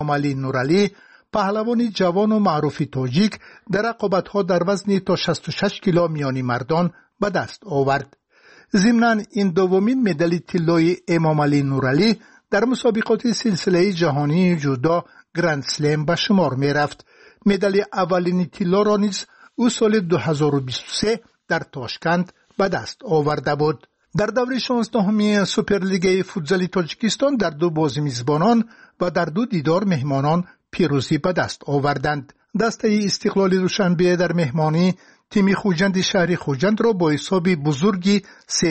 امامعلی نورعلی پهلوان جوان و معروف تاجیک در رقابت‌ها در وزن تا 66 کیلو میانی مردان به دست آورد. ضمناً این دومین مدال طلای امامعلی نورعلی در مسابقات سلسله جهانی جودو گرند سلم به شمار می رفت. مدال اولین طلا را نیز او سال 2023 در تاشکند به دست آورده بود. در دوره 16 سوپرلیگ فوتزال تاجیکستان در 2 بازی میزبانان و در 2 دیدار مهمانان پیروزی به دست آوردند. دسته استقلال دوشنبه در مهمانی تیم خوجند شهر خوجند را با حساب بزرگی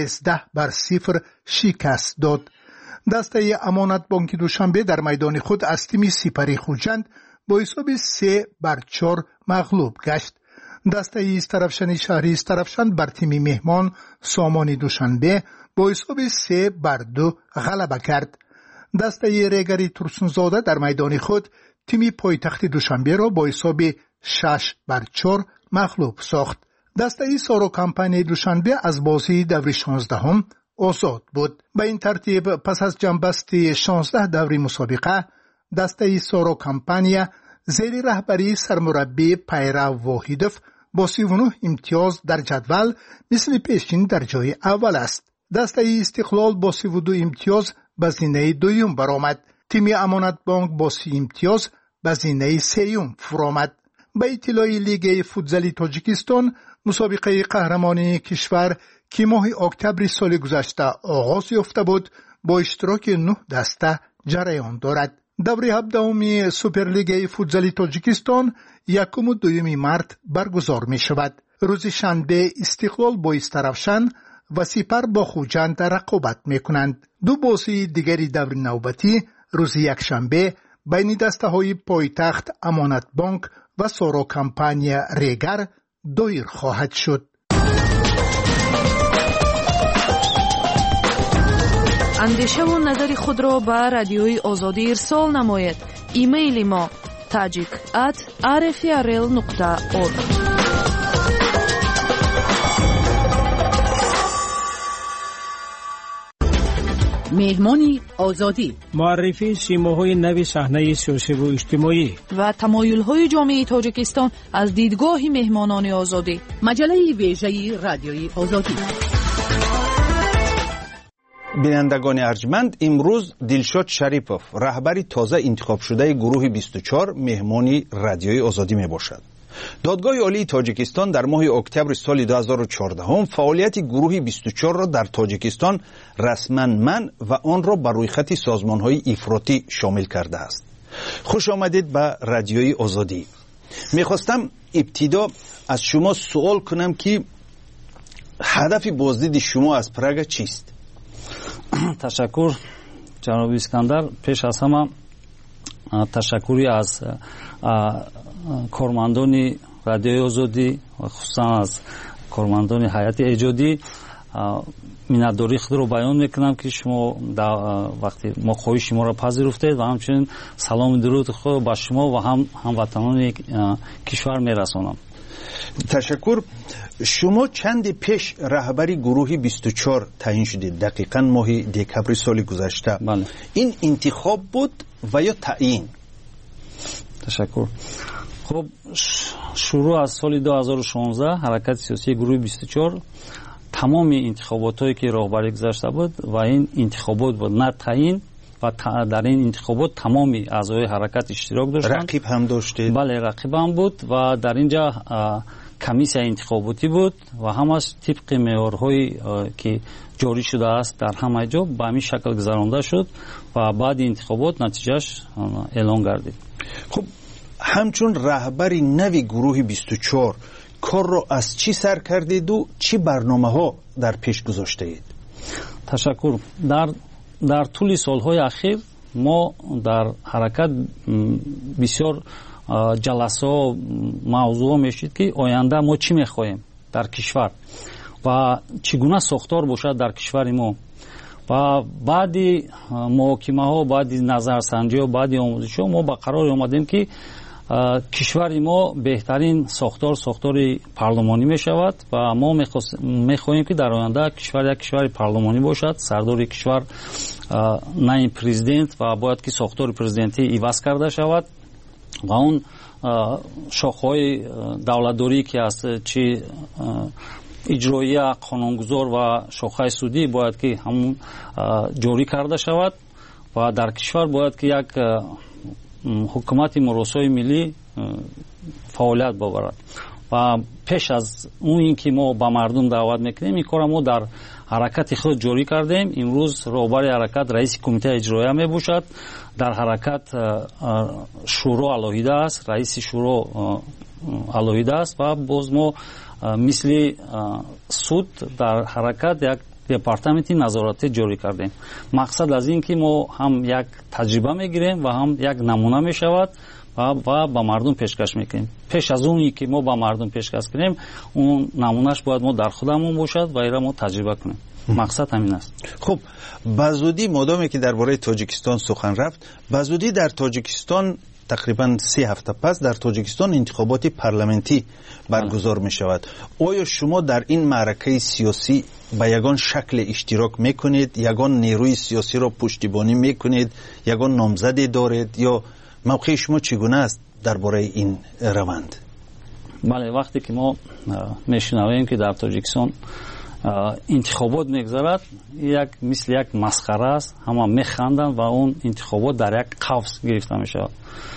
13-0 شکست داد. دسته امانت بانک دوشنبه در میدان خود از تیم سپری خوجند با حساب 3-4 مغلوب گشت. دسته استرفشن شهری استرفشن بر تیم مهمان سامان دوشنبه با حساب 3-2 غلبه کرد. دسته ریگری ترسونزاده در میدان خود تیم پایتخت دوشنبه را با حساب 6-4 مغلوب ساخت. دسته سارو کمپانی دوشنبه از بازی دوره 16 آزاد بود. به این ترتیب پس از جنبستی 16 دوره مسابقه دسته سارو کمپانی زیر رهبری سرمربی پیرو واحدوف با 39 امتیاز در جدول مثل پیشین در جای اول است. دسته استقلال با 32 امتیاز به زینه دوم برآمد. تیم امانت بانک با 30 امتیاز به زینه سوم فرآمد. به اطلاع لیگ فوتزال تاجیکستان مسابقه قهرمانی کشور که ماه اکتبر سال گذشته آغاز یافته بود با اشتراک 9 دسته جریان دارد. دوره 17 سوپرلیگ فوتزال تاجیکستان 1 و 2 مارس برگزار می شود. روز شنبه استقلال با استرفشن و سپر با خوجند رقابت می کنند. 2 بازی دیگری دور نوبتی روز یکشنبه بین دسته های پایتخت امانت بانک و سارو کمپانی ریگر دایر خواهد شد. اندیشه و نظر خود را به رادیوی آزادی ارسال نماید. ایمیل ما tajik@rfrl.org. مهمانی آزادی، معرفی سیماهای نوی صحنه سیاسی و اجتماعی و تمایل‌های جامعه تاجیکستان از دیدگاه مهمانان آزادی. مجله ویژه رادیوی آزادی. بینندگان ارجمند، امروز دلشاد شریپوف رهبری تازه انتخاب شده گروه 24 مهمانی رادیوی آزادی می باشد. دادگاه عالی تاجیکستان در ماه اکتبر سال 2014 فعالیت گروه 24 را در تاجیکستان رسما منع و آن را بر روی خط سازمان‌های افراطی شامل کرده است. خوش آمدید به رادیوی آزادی. می‌خواستم ابتدا از شما سوال کنم که هدف بازدید شما از پراگ چیست؟ تشکر جناب اسکندر. پیش از همه تشکری از کارمندان رادیوی آزادی و خصوصا از کارمندان هیئت ایجادی منتداری خود را بیان میکنم که شما وقتی ما خواهش شما را پذیرفتید و همچنین سلام درود خود با شما و هموطنان کشور میرسانم. تشکر. شما چند پیش رهبری گروه 24 تعیین شدید؟ دقیقاً ماه دکبر سال گذشته. بله. این انتخاب بود و یا تعیین؟ تشکر. خب شروع از سال 2016 حرکت سیاسی گروه 24 تمام انتخاباتایی که راهبری گذاشته بود و این انتخابات بود نه تعیین و در این انتخابات تمام اعضای حرکت اشتراک داشتند. رقیب هم داشتید؟ بله، رقیب هم بود و در اینجا کمیسیون انتخاباتی بود و همش طبق معیارهایی که جاری شده است در همه جا به همین شکل گذرانده شد و بعد انتخابات نتیجهش اعلان گردید. خب همچون رهبری نوی گروه 24 کار را از چی سر کردید و چی برنامه ها در پیش گذاشته اید؟ تشکر. در طول سالهای اخیر ما در حرکت بسیار جلسه ها موضوع میشید که آینده ما چی میخواهیم در کشور و چگونه ساختار باشد در کشور ما و بعد محاکمه ها، بعد نظرسنجی ها، بعد آموزش ها ما به قرار آمدیم که кишвари мо беҳтарин сохтори парлумонӣ мешавад ва мо мехоҳем ки дар оянда кишвар як кишвари парлумонӣ бошад. Сардори кишвар на ин президент ва бояд ки сохтори президентӣ иваз карда шавад ва он шохҳои давлатдорӣ ки аст, чи иҷроия, қонунгузор ва шохаи судӣ бояд ки ҳамун ҷорӣ карда шавад ва дар кишвар бояд ки як ҳукумати муросои миллӣ фаъолият бобарад. ва пеш аз он ин ки мо ба мардум даъват мекунем, ин кора мо дар ҳаракати худ ҷорӣ кардем. имрӯз роҳбари ҳаракат раиси кумитаи иҷроия мебошад. дар ҳаракат шӯро алоҳида аст, раиси шӯро алоҳида аст ва боз мо мисли суд дар ҳаракат як департаменти назоратӣ ҷорӣ кардем. мақсад аз ин ки мо ҳам як таҷриба мегирем ва ҳам як намуна мешавад ва ба мардум пешкаш мекунем. пеш аз он ки мо ба мардум пешкаш кунем, он намунаш бояд мо дар худамон бошад ва ира мо таҷриба кунем. мақсад ҳамин аст. хуб, ба зудӣ модоме ки дар бораи тоҷикистон сухан рафт, ба зудӣ дар тоҷикистон тақрибан 3 ҳафта пас дар тоҷикистон интихоботи парламентӣ баргузор мешавад. оё шумо дар ин маъракаи сиёсӣ ба ягон шакле иштирок мекунед, ягон нерӯи сиёсиро пуштибонӣ мекунед, ягон номзаде доред, ё мавқеи шумо чӣ гуна аст дар бораи ин раванд? бале, вақте ки мо мешунавем ки дар тоҷикистон интихобот мегзарад, як мисли як масхара аст. ҳама механданд ва он интихобот дар як қавс гирифта мешавад.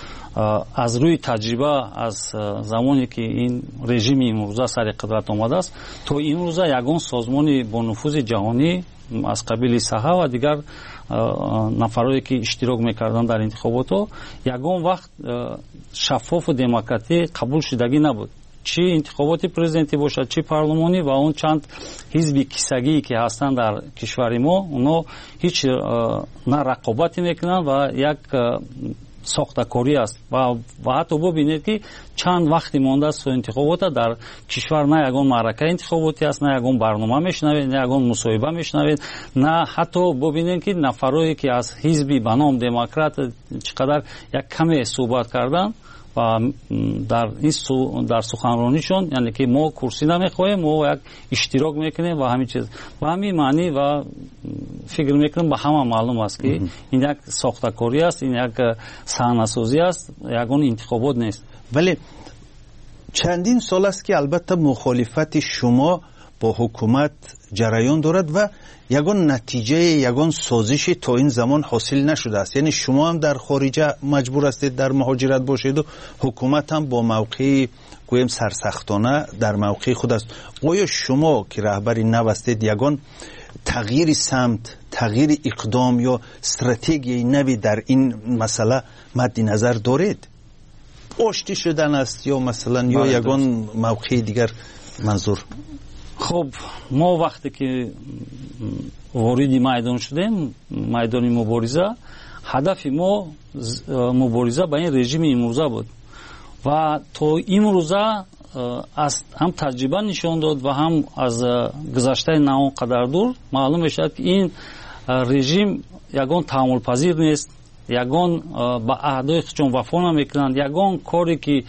аз рӯи таҷриба, аз замоне ки ин режими имрӯза сари қудрат омадааст, то имрӯза ягон созмони бо нуфузи ҷаҳонӣ аз қабили саҳа ва дигар нафарое ки иштирок мекарданд дар интихоботҳо, ягон вақт шаффофу демократӣ қабул шудагӣ набуд. чи интихоботи президентӣ бошад, чи парлумонӣ ва он чанд ҳизби кисагӣ ки ҳастанд дар кишвари мо, оно ҳеч на рақобатӣ мекунанд ва як сохтакорӣ аст. ва ҳатто бубинед ки чанд вақти мондааст интихобота дар кишвар на ягон маъракаи интихоботӣ аст, на ягон барнома мешунавед, на ягон мусоҳиба мешунавед, на ҳатто бубинед ки нафарое ки аз ҳизби ба ном демократ чӣ қадар як каме суҳбат карданд ва дар суханронишон, яъне ки мо курсӣ намехоҳем, мо як иштирок мекунем ва ҳамин чиз. ва ҳамин маънӣ ва фикр мекунам ба ҳама маълум аст ки ин як сохтакорӣ аст, ин як саҳнасозӣ аст, ягон интихобот нест. вале чандин сол аст ки албатта мухолифати шумо бо ҳукумат ҷараён дорад ва ягон натиҷаи, ягон созиши то ин замон ҳосил нашудааст. яъне шумо ҳам дар хориҷа маҷбур ҳастед дар муҳоҷират бошеду ҳукумат ҳам бо мавқеи гӯем сарсахтона дар мавқеи худ аст. оё шумо ки раҳбари нав ҳастед ягон тағйири самт, тағйири иқдом ё стратегияи нави дар ин масъала мадди назар доред? оштӣ шудан аст ё масалан ё ягон мавқеи дигар манзур? хуб, мо вақте ки вориди майдон шудем, майдони мубориза, ҳадафи мо мубориза ба ин режими имрӯза буд ва то имрӯза ҳам таҷриба нишон дод ва ҳам аз гузаштаи на он қадар дур маълум мешавад ки ин режим ягон таҳаммулпазир нест, ягон ба аҳдои худшон вафо намекунанд, ягон коре ки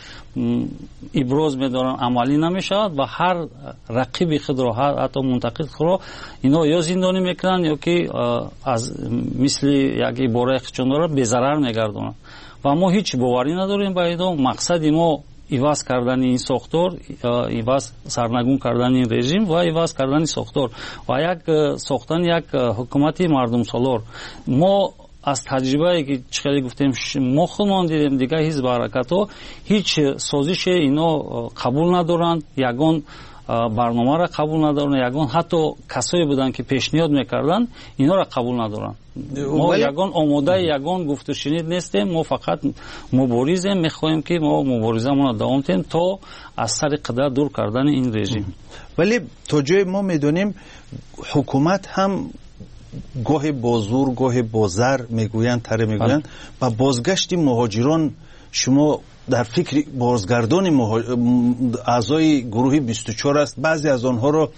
иброз медоранд амалӣ намешавад ва ҳар рақиби худро, ҳатто мунтақид худро ино ё зиндонӣ мекунанд ё ки аз мисли як ибораи худшон дорад безарар мегардонанд. ва мо ҳеҷ боварӣ надорем ба идом. мақсади мо иваз кардани ин сохтор, иваз сарнагун кардани ин режим ва иваз кардани сохтор ва як сохтани як ҳукумати мардумсолор. мо аз таҷрибае ки чӣ хеле гуфтем, мо худмон дидем дигар ҳизб ҳаракатҳо ҳеҷ созише ино қабул надоранд, ягон барномаро қабул надоранд, ягон ҳатто касое буданд ки пешниҳод мекарданд, инҳоро қабул надоранд. мо ягон омодаи ягон гуфтушунид нестем. мо фақат муборизем, мехоҳем ки мо муборизамонро давом диҳем то аз сари қудрат дур кардани ин режим. вале то ҷое мо медонем ҳукумат ҳам гоҳе бо зур, гоҳе бо зар мегӯянд, таре мегӯянд ба бозгашти муҳоҷирон. шумо дар фикри бозгардони аъзои гурӯҳи 24 аст. баъзе аз онҳоро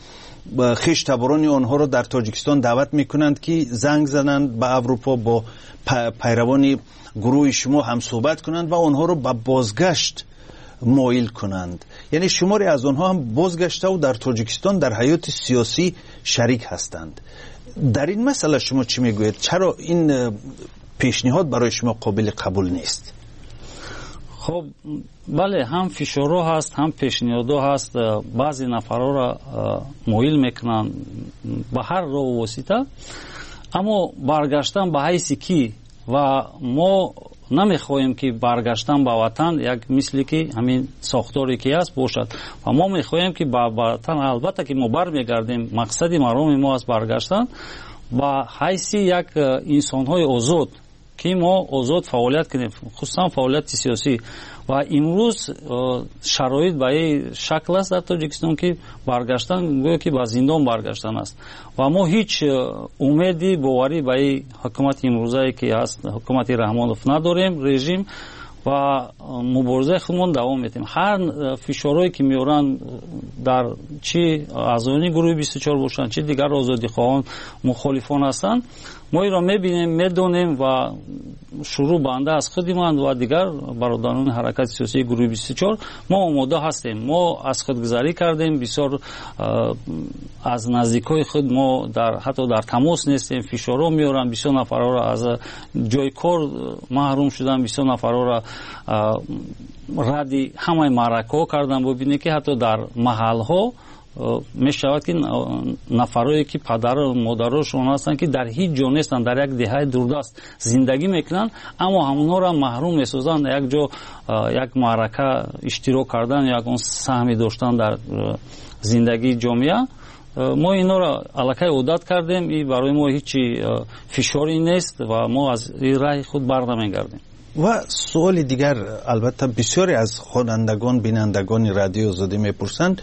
خویشتبران آنها رو در تاجیکستان دعوت میکنند که زنگ زنند به اروپا، با پیروان گروه شما هم صحبت کنند و آنها رو به بازگشت مایل کنند. یعنی شماری از آنها هم بازگشته و در تاجیکستان در حیات سیاسی شریک هستند. در این مسئله شما چی میگوید؟ چرا این پیشنهاد برای شما قابل قبول نیست؟ خب بله، هم فشارها هست، هم پیشنهادها هست. بعضی نفرها را مایل میکنن به هر راه و واسطه، اما برگشتن به حیثی کی و ما نمیخواهیم که برگشتن به وطن یک مثلی که همین ساختاری که هست باشد و ما میخواهیم که به وطن، البته که ما برمیگردیم، مقصد مرام ما است برگشتن به حیثی یک انسان‌های آزاد که ما آزاد فعالیت کنیم، خصوصا فعالیت سیاسی. و امروز شرایط به این شکل است در تاجیکستان که برگشتن گویا که به زندان برگشتن است و ما هیچ امیدی باوری به این حکومت امروزی که هست، حکومت رحمانوف نداریم، رژیم، و مبارزه خودمون دوام میدیم. هر فشارهایی که میارن در چی اعضایان گروه 24 باشن چی دیگر آزادی خواهان مخالفان هستن، ما این را میبینیم، میدونیم و شروع بنده از خودمان و دیگر برادران حرکت سیاسی گروه 24 ما آماده هستیم. ما از خودگذاری کردیم، بسیار از نزدیکای خود ما حتی در تماس نیستیم. فشارها میارن، بسیار نفرها را از جای کار محروم شدن، بسیار نفرها را ردی همه معرکه کردن. ببینید که حتی در محل ها می شود که نفرایی که پدر و مادرشون هستن که در هیچ جا نیستن، در یک دهه دوردست زندگی میکنن، اما همونها را محروم میسازن یک جا یک معرکه اشتراک کردن یا اون سهمی داشتن در زندگی جامعه. ما اینا را الکی عادت کردیم، این برای ما هیچ فشاری نیست و ما از این راه خود برنمیگردیم. و سوال دیگر، البته بسیاری از خوانندگان بینندگان رادیو آزادی میپرسند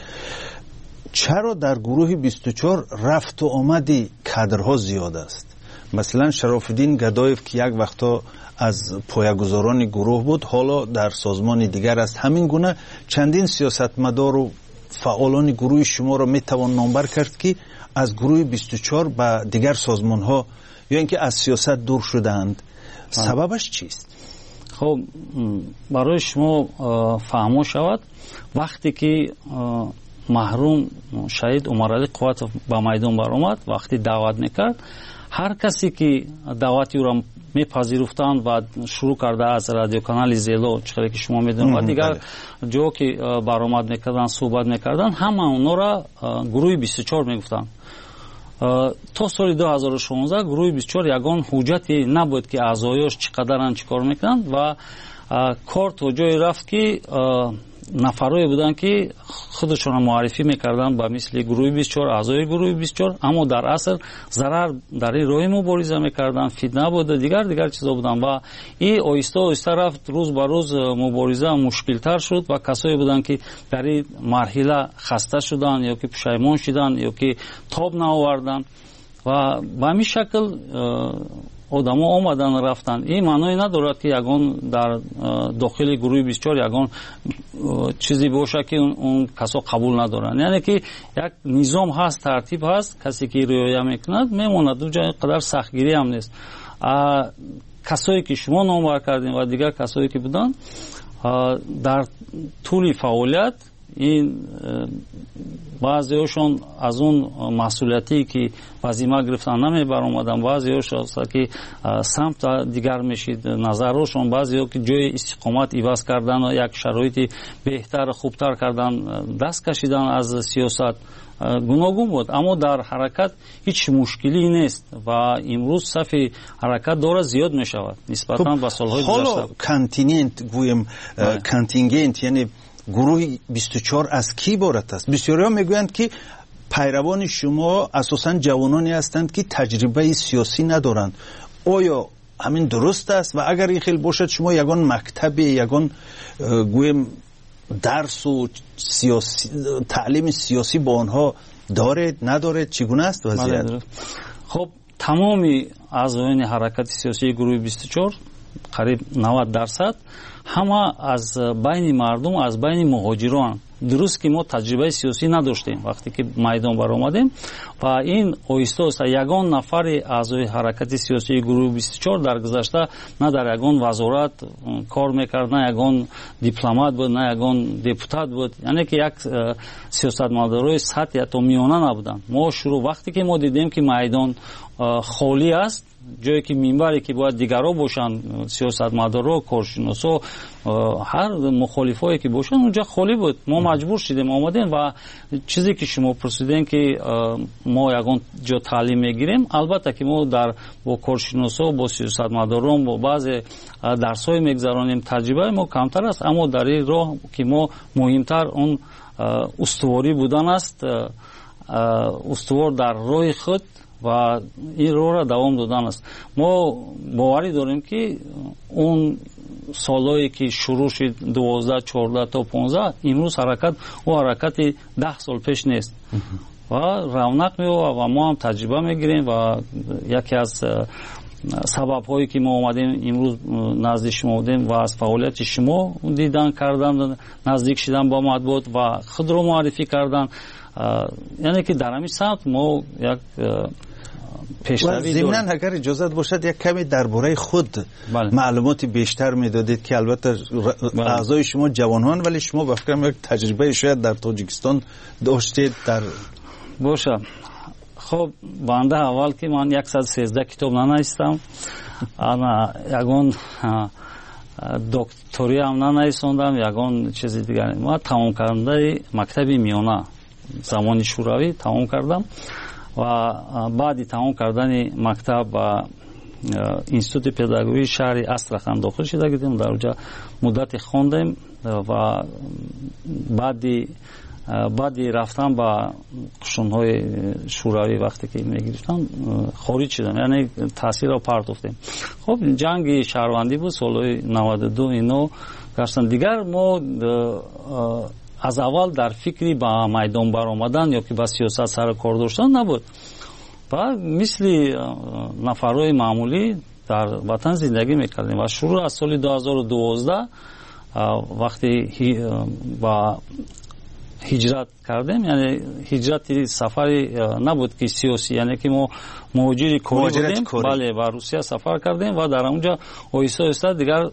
چرا در گروه 24 رفت و آمدی کادرها زیاد است؟ مثلا شرافالدین گدایف که یک وقتا از پایه‌گذاران گروه بود، حالا در سازمان دیگر است. همین گونه چندین سیاستمدار و فعالان گروه شما را میتوان نامبر کرد که از گروه 24 به دیگر سازمان ها یا اینکه از سیاست دور شدند. سببش چیست؟ خب برای شما فهمو شود، وقتی که محروم شهید عمرعلی قوتов به میدان برآمد، وقتی دعوت میکرد، هر کسی که دعوتی را میپذیرفتند و شروع کرده از رادیو کانال زیلو، چقدر که شما میدونید، و دیگر جا که برآمد میکردن صحبت میکردن، همه اونا را گروه 24 میگفتند. تا سال 2016 گروه 24 یگان حجتی نبود که اعضایش چقدرن چیکار میکنند و کار تا جای رفت که نفرایی بودن که خودشون معرفی میکردن با مثل گروه 24، اعضای گروه 24، اما در اصل ضرر در این راه مبارزه میکردن، فتنه بود، دیگر چیزا بودن و این آیسته آیسته رفت، روز به روز مبارزه مشکل تر شد و کسایی بودن که در این مرحله خسته شدن یا که پشیمان شدن یا که تاب نآوردن و به همین شکل آدم ها آمدن رفتن. این معنی ندارد که یگان در داخل گروه 24 یگان چیزی باشه که اون کسا قبول ندارن. یعنی که یک نظام هست، ترتیب هست، کسی که رعایت میکند میماند، اونجا قدر سختگیری هم نیست. کسایی که شما نامبر کردین و دیگر کسایی که بودن در طول فعالیت، این بعضیشون از اون مسئولیتی که وظیفه گرفتن نمی برآمدن، بعضیشون که سمت دیگر میشید نظرشون، بعضیا که جای استقامت عوض کردن و یک شرایط بهتر خوبتر کردن دست کشیدن از سیاست، گوناگون بود. اما در حرکت هیچ مشکلی نیست و امروز صف حرکت داره زیاد می شود نسبتا به سالهای گذشته. حالا کانتیننت گویم، کانتینگنت یعنی گروه 24 از کی عبارت است؟ بسیاری ها میگویند که پیروان شما اساساً جوانانی هستند که تجربه سیاسی ندارند. آیا همین درست است؟ و اگر این خیلی باشد، شما یگان مکتب، یگان گویم درس و سیاسی، تعلیم سیاسی با آنها دارید ندارید؟ چگونه است وضعیت؟ خب تمامی اعضایان حرکت سیاسی گروه 24 قریب 90% همه از بین مردم، از بین مهاجران، дуруст ки мо таҷрибаи сиёсӣ надоштем вақте ки майдон баромадем ва ин оҳиста оҳиста ягон нафари аъзои ҳаракати сиёсии гурӯҳи 24 дар гузашта на дар ягон вазорат кор мекард, на ягон дипломат буд, на ягон депутат буд, яъне ки як сиёсатмадорои сатҳи ҳатто миёна набуданд. мо шурӯъ вақте ки мо дидем ки майдон холӣ аст, ҷое ки минбаре ки бояд дигаро бошанд, сиёсатмадоро, коршиносо, ҳар мухолифое ки бошанд, унҷа холӣ буд. мо маҷбур шудем омадем ва чизе ки шумо пурсидем ки мо ягон ҷо таълим мегирем, албатта ки мо бо коршиносо, бо сиёсатмадорон, бо баъзе дарсҳое мегзаронем, таҷрибаи мо камтар аст, аммо дар ин роҳ ки мо муҳимтар он устуворӣ будан аст, устувор дар роҳи худ ва ин роҳро давом додан аст. мо боварӣ дорем ки он солҳое ки шурӯъ шуд 12, 14 то 15, имрӯз ҳаракат ӯ ҳаракати 10 сол пеш нест ва равнақ меёбад ва мо ҳам таҷриба мегирем ва яке аз сабабҳое ки мо омадем имрӯз назди шумо будем ва аз фаъолияти шумо дидан кардан, наздик шудан ба матбуот ва худро муаррифӣ кардан, яъне ки дар ҳамин самт мо як ضمناً اگر اجازت باشد یک کمی درباره خود معلومات بیشتر میدادید که البته اعضای شما جوانان ولی شما به فکرم یک تجربه شاید در تاجیکستان داشتید. در باشه خب بنده اول که من 113 کتاب ننوشتم، انا یگان دکتری هم ننوشتم، یگان چیزی دیگر. ما تمام کرده مکتبی میانه زمانی شوروی تمام کردم و بعدی تمام کردن مکتب و اینستیتوت پداگوژی شهر استراخان داخل شده بودیم، در اونجا مدتی خواندیم و بعدی رفتم با قشون‌های شوروی وقتی که میگرفتم خارج شدم، یعنی تاثیر رو پرداختیم. خب جنگ شهروندی بود سالهای 92 اینو گشتن دیگر. ما از اول در فکری با میدان برآمدن یا که با سیاست سر کار داشتن نبود و مثل نفرهای معمولی در وطن زندگی میکردیم و شروع از سال 2012 وقتی با هجرت کردیم، یعنی هجرت سفری نبود که سیاسی، یعنی که ما مهاجر کاری بودیم، بله، با روسیه سفر کردیم و در اونجا آهسته آهسته دیگر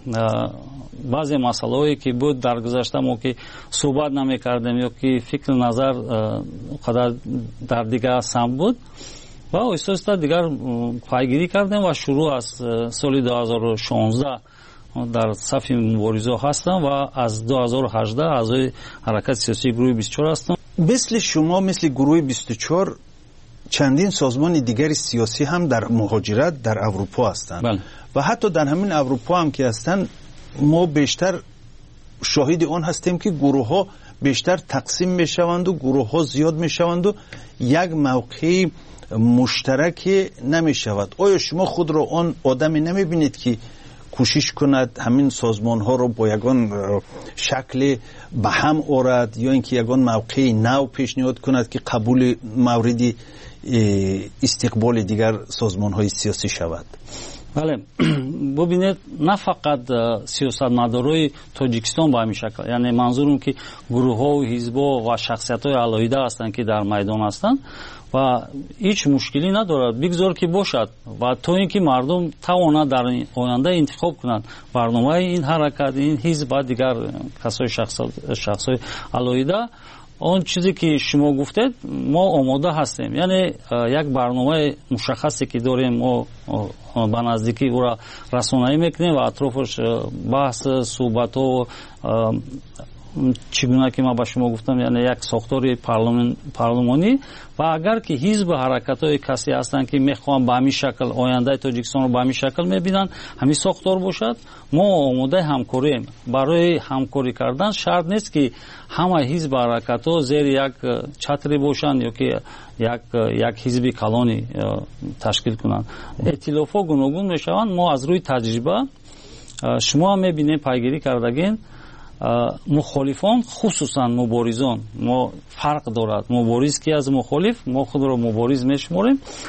بعضی مسائلی که بود در گذشته ما که صحبت نمی‌کردیم یا که فکر نظر قدر در دیگر سمت بود و آهسته آهسته دیگر پیگیری کردیم و شروع از سال 2016 در صف مبارزه هستم و از 2018 اعضای حرکت سیاسی گروه 24 هستم. مثل شما، مثل گروه 24 چندین سازمان دیگر سیاسی هم در مهاجرت در اروپا هستند. بله. و حتی در همین اروپا هم که هستند ما بیشتر شاهد آن هستیم که گروه ها بیشتر تقسیم میشوند و گروه ها زیاد میشوند و یک موقع مشترک نمیشود. آیا شما خود را آن آدمی نمیبینید که کوشش کند همین سازمان ها رو با یگان شکل به هم آورد یا اینکه یگان موقع نو پیشنهاد کند که قبول موردی استقبال دیگر سازمان های سیاسی شود؟ بله، ببینید نه فقط سیاستمدارای تاجیکستان به همین شکل، یعنی منظورم که گروه ها و حزب ها و شخصیت های علاهیده هستند که در میدان هستند و هیچ مشکلی ندارد بگذار که باشد و تا اینکه مردم توانند در آینده انتخاب کنند برنامه این حرکت، این حزب و دیگر کسای شخصای علاهیده. اون چیزی که شما گفتید ما آماده هستیم، یعنی یک برنامه مشخصی که داریم ما به نزدیکی او را رسانه‌ای میکنیم و اطرافش بحث صحبت و چگونه که ما به شما گفتم، یعنی یک ساختار پارلمانی و اگر که حزب حرکت‌های کسی هستند که میخوان به همین شکل آینده تاجیکستان رو به همین شکل میبینن، همین ساختار باشد، ما آماده همکاریم. برای همکاری کردن شرط نیست که همه حزب حرکت‌ها زیر یک چتری باشند یا که یک حزب کلانی تشکیل کنند. ائتلاف‌ها گوناگون میشوند. ما از روی تجربه شما هم میبینید پیگیری کردگین مخالفان خصوصا مبارزان ما فرق دارد. مبارز که از مخالف ما خود را مبارز میشماریم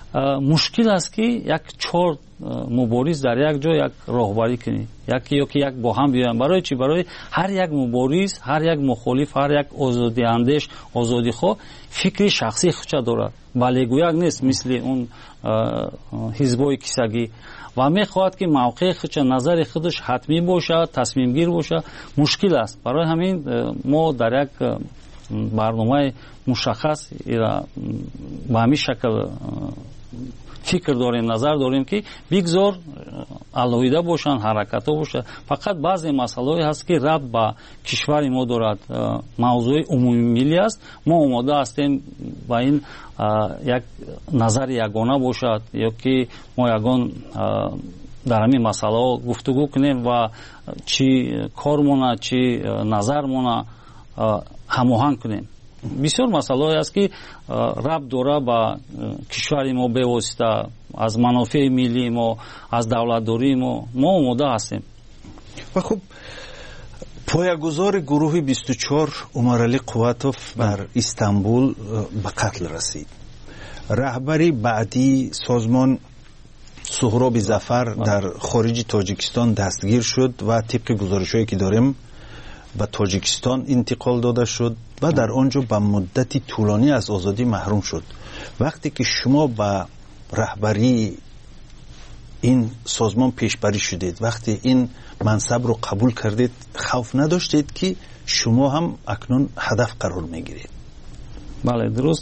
мушкил аст ки як 4 мубориз дар як ҷо як роҳбарӣ кунӣ ёки як бо ҳам биёянд. барои чӣ? барои ҳар як мубориз, ҳар як мухолиф, ҳар як озодиандеш, озодихоҳ фикри шахсии худша дорад, балегӯяк нест мисли он ҳизбҳои кисагӣ ва мехоҳад ки мавқеи худша, назари худаш ҳатмӣ бошад, тасмимгир бошад. мушкил аст. барои ҳамин мо дар як барномаи мушаххас ба ҳамин шакл фикр дорем, назар дорем ки бигзор алоҳида бошанд, ҳаракатҳо бошад. фақат баъзе масъалаҳое ҳаст ки рабт ба кишвари мо дорад, мавзӯи умумимиллӣ аст. мо омода ҳастем ба ин як назари ягона бошад ё ки мо ягон дар ҳамин масъалаҳо гуфтугӯ кунем ва чӣ кормона чӣ назармона ҳамоҳанг кунем. бисёр масъалаҳое аст ки рабт дорад ба кишвари мо бевосита, аз манофеи миллии мо, аз давлатдории мо омода ҳастем. ва хуб, поягузори гурӯҳи 24 Умаралӣ Қувватов дар Истанбул ба қатл расид. раҳбари баъдии созмон Суҳроби Зафар дар хориҷи Тоҷикистон дастгир шуд ва тибқи гузоришҳое ки дорем ба Тоҷикистон интиқол дода шуд ва дар он ҷо ба муддати тӯлонӣ аз озодӣ маҳрум шуд. вақте ки шумо ба раҳбарии ин созмон пешбарӣ шудед, вақте ин мансабро қабул кардед, хавф надоштед ки шумо ҳам акнун ҳадаф қарор мегиред? бале, дуруст.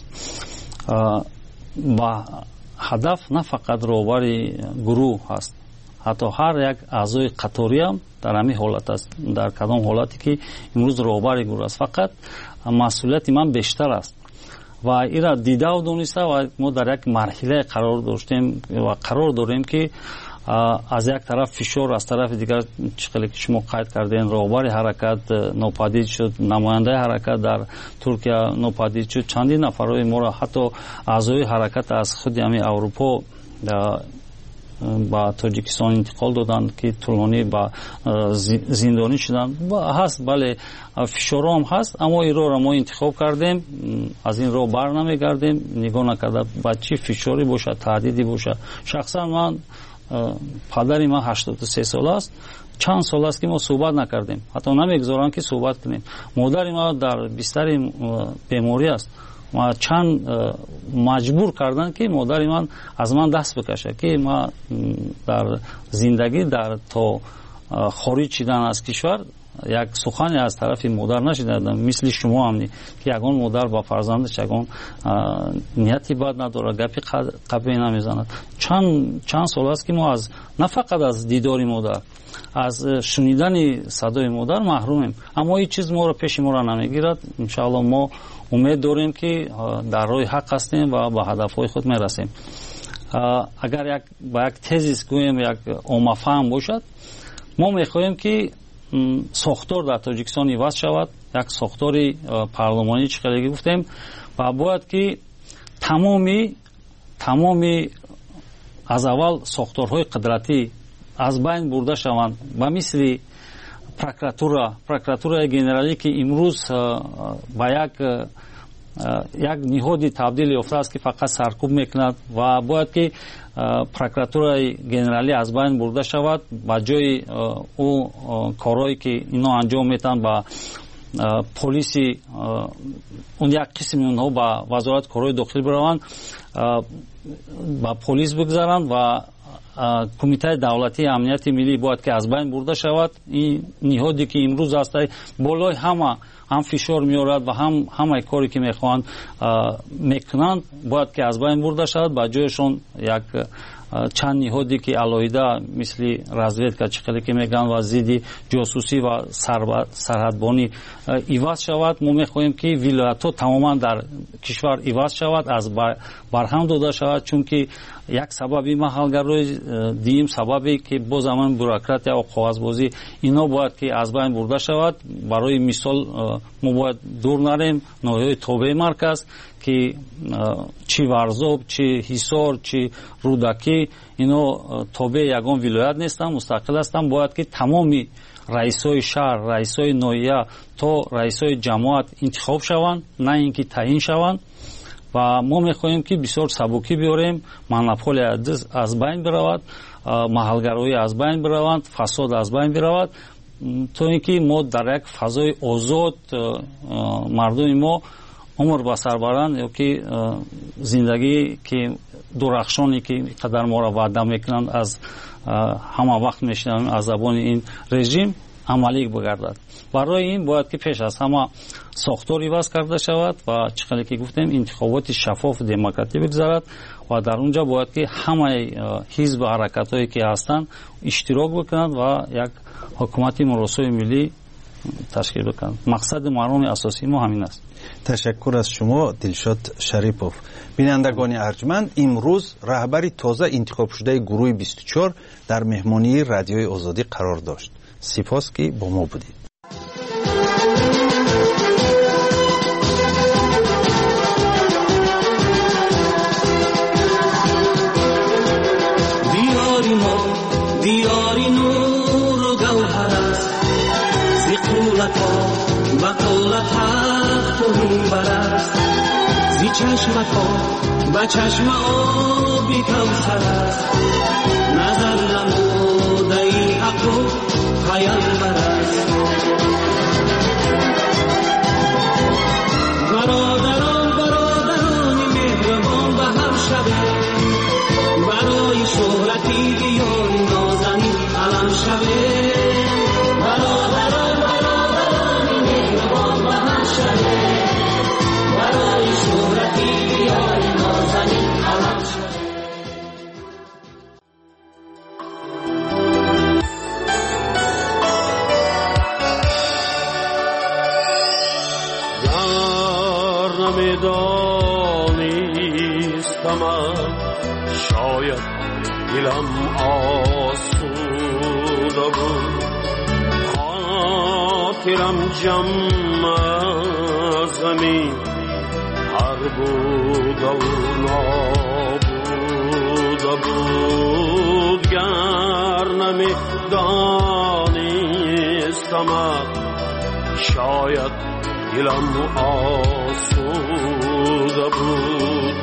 ба ҳадаф на фақат роҳбари гурӯҳ ҳаст, ҳатто ҳар як аъзои қаторӣ ҳам дар ҳамин ҳолат аст, дар кадом ҳолате ки имрӯз роҳбари гурӯҳ аст. фақат масъулияти ман бештар аст ва ира дидау дониста ва мо дар як марҳилае қарор доштем ва қарор дорем ки аз як тараф фишор, аз тарафи дигар чиқеле ки шумо қайд кардем, роҳбари ҳаракат нопадид шуд, намояндаи ҳаракат дар Туркия нопадид шуд, чандин нафарои моро ҳатто аъзои ҳаракат аз худи ҳамин Аврупо ба Тоҷикистон интиқол доданд ки тӯлонӣ ба зиндонӣ шуданд. ҳаст, бале, фишорҳо ҳам ҳаст, аммо инро мо интихоб кардем, аз ин роҳ бар намегардем, нигоҳ накарда ба чӣ фишорӣ бошад, таҳдиди бошад. шахсан ман, падари ман 83 сол аст, чанд сол аст ки мо суҳбат накардем, ҳатто намегузорам ки суҳбат кунем. модари ман дар бистари беморӣ аст. чанд маҷбур кардан ки модари ман аз ман даст бикашад ки ман дар зиндагӣ дар то хориҷ шудан аз кишвар як сухане аз тарафи модар нашидам, мисли шумо ҳамни ки ягон модар ба фарзандаш ягон нияти бад надорад, гапи қабеҳ намезанад. чанд сол аст ки мо на фақат аз дидори модар, аз шунидани садои модар маҳрумем, аммо ҳеҷ чиз моро пеши моро намегирад. иншоалло мо умед дорем ки дар роҳи ҳақ ҳастем ва ба ҳадафҳои худ мерасем. агар ба як тезис гӯем, як оммафаҳм бошад, мо мехоҳем ки сохтор дар Тоҷикистон иваз шавад, як сохтори парлумонӣ, чӣ хеле гуфтем, ва бояд ки тамоми аз аввал сохторҳои қудратӣ аз байн бурда шаванд, ба мисли прокуратураи генералӣ ки имрӯз ба як ниҳоди табдил ёфтааст ки фақат саркӯб мекунад ва бояд ки прокуратураи генералӣ аз байн бурда шавад, ба ҷои ӯ корҳое ки ино анҷом метаванд ба полиси он як қисми онҳо ба вазорати корҳои дохилӣ бираванд, ба полис бигзаранд ва кумитаи давлатии амнияти миллӣ бояд ки аз байн бурда шавад. ин ниҳоде ки имрӯз аст болои ҳам фишор меорад ва ҳамаи коре ки мехоҳанд мекунанд бояд ки аз байн бурда шавад, ба ҷояшон як чанд ниҳоде ки алоҳида мисли разведка, чӣ хеле ки мегӯянд, ва зидди ҷосусӣ ва сарҳадбонӣ иваз шавад. мо мехоҳем ки вилоятҳо тамоман дар кишвар иваз шавад, аз барҳам дода шавад, чунки як сабаби маҳалгарои дим, сабабе ки боз ҳаман бюрократия ва қоғазбозӣ, ино бояд ки аз байн бурда шавад. барои мисол мо бояд дур нарем ноҳияҳои тобеи марказ ки чӣ Варзоб, чӣ Ҳисор, чӣ Рудакӣ, ино тобеи ягон вилоят нестанд, мустақил ҳастанд. бояд ки тамоми раисои шаҳр, раисои ноҳия то раисои ҷамоат интихоб шаванд, на ин ки таъин шаванд و ما میخواهیم که بسیار سبکی بیاریم، монополия از بین برود، محلگرایی از بین برود، فساد از بین برود، تا اینکه ما در یک فضای آزاد مردم ما عمر به سر برند یا که زندگی که درخشانی که قدر ما را وعده میکنند از همه وقت میشنویم از زبان این رژیم عملی بگردد. برای این باید که پیش از همه ساختاری وضع کرده شود و چقدر که گفتیم انتخابات شفاف دموکراتی بگذارد و در اونجا باید که همه حزب و حرکت‌هایی که هستند اشتراک بکنند و یک حکومت مراسای ملی تشکیل بکنند. مقصد مرام اساسی ما همین است. تشکر از شما دلشاد شریپوف. بینندگان ارجمند، امروز رهبر تازه انتخاب شده گروه 24 در مهمانی رادیوی آزادی قرار داشت. سپاس که با ما بودید. دیاری نور و گوهر است، زی قولت ها و قولت حق و میبر است، زی چشمت ها و چشم آبی کوثر است، نظر نموده ای حق و پیامبر است. برادران مهربان به هم شده، برای شهرتی بیاری نازنین علم شده. برادران مهربان به هم شده، برای شهرتی بیاری نازنین علم شده. گر نمیدانستم شاید دلم آسوده بود، خاطرم جمع زمین هر بود و نابوده بود. گر نمیدانستم شاید دلم آسوده بود،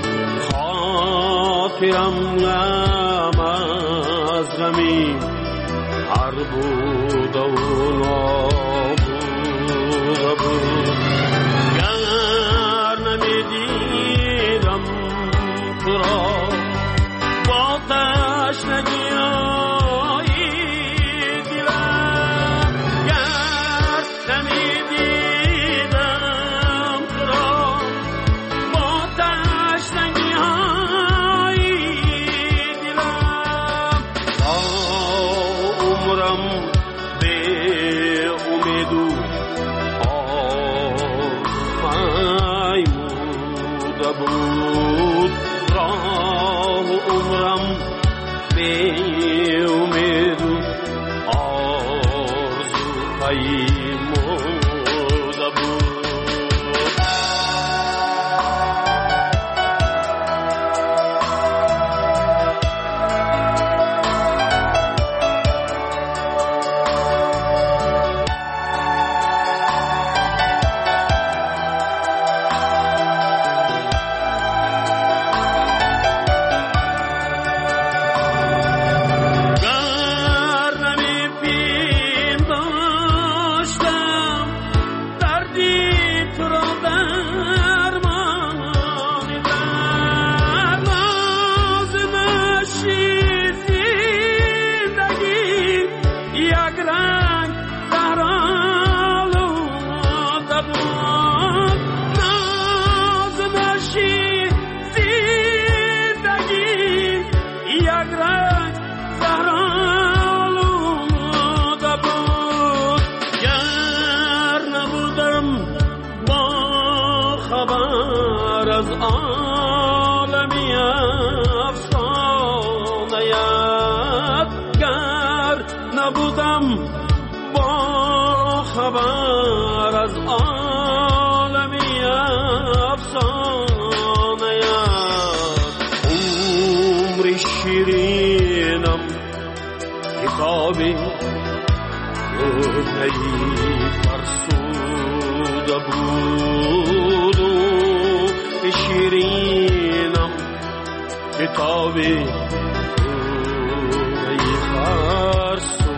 خاطرم غم از غمی هر بود و نابوده بود. گر نمیدیدم تو را با تشنگی‌های دلم، گر نمیدیدم تو را با تشنگی‌های دلم، تا عمرم به امید و آرمیده بود. راه عمرم به امید و آرزو پیموده بود. شیرینم کتاب ای فرسون